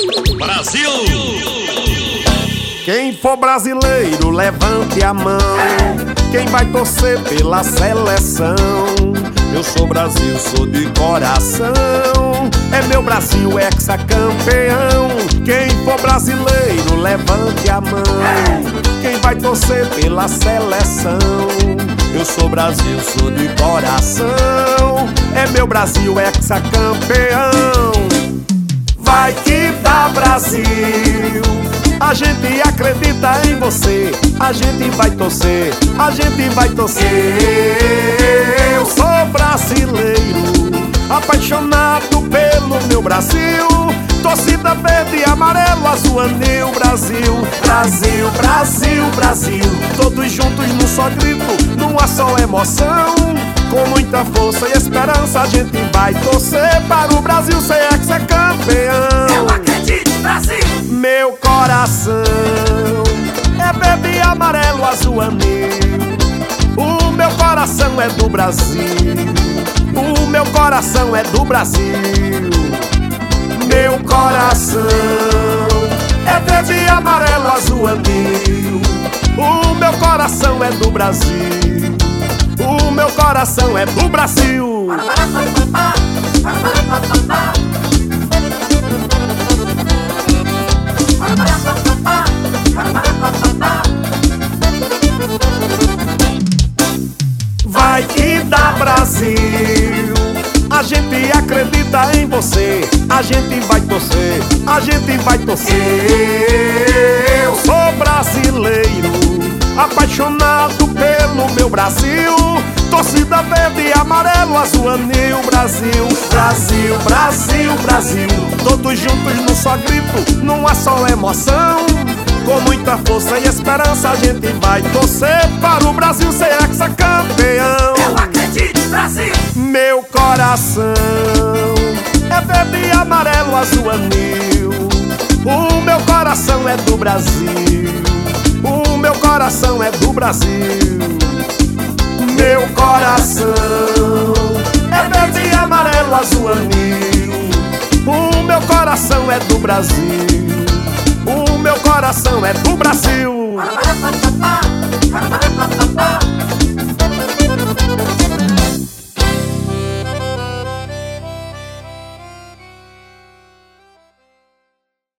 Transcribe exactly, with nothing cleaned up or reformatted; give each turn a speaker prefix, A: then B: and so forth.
A: Brasil!
B: Quem for brasileiro, levante a mão. Quem vai torcer pela seleção? Eu sou Brasil, sou de coração. É meu Brasil, hexacampeão. Quem for brasileiro, levante a mão. Quem vai torcer pela seleção? Eu sou Brasil, sou de coração. É meu Brasil, hexacampeão. Vai que dá Brasil, a gente acredita em você. A gente vai torcer, a gente vai torcer. Eu sou brasileiro, apaixonado pelo meu Brasil. Torcida verde, amarelo, azul, anil, Brasil. Brasil, Brasil, Brasil. Todos juntos num só grito, numa só emoção. Com muita força e esperança a gente vai torcer para o Brasil ser hexacampeão.
C: Eu acredito, Brasil!
B: Meu coração é verde, amarelo, azul, anil. O meu coração é do Brasil. O meu coração é do Brasil. Meu coração é verde, amarelo, azul, anil. O meu coração é do Brasil. O meu coração é do Brasil. Vai que dá Brasil, a gente acredita em você. A gente vai torcer, a gente vai torcer. Eu sou brasileiro, apaixonado pelo meu Brasil. Torcida verde, amarelo, azul, anil, Brasil. Brasil, Brasil, Brasil. Todos juntos num só grito, numa só emoção. Com muita força e esperança a gente vai torcer para o Brasil ser hexacampeão.
C: Eu acredito, Brasil!
B: Meu coração é verde, amarelo, azul, anil. O meu coração é do Brasil. O meu coração é do Brasil. Meu coração é verde, amarelo, azul, anil. O meu coração é do Brasil. O meu coração é do Brasil.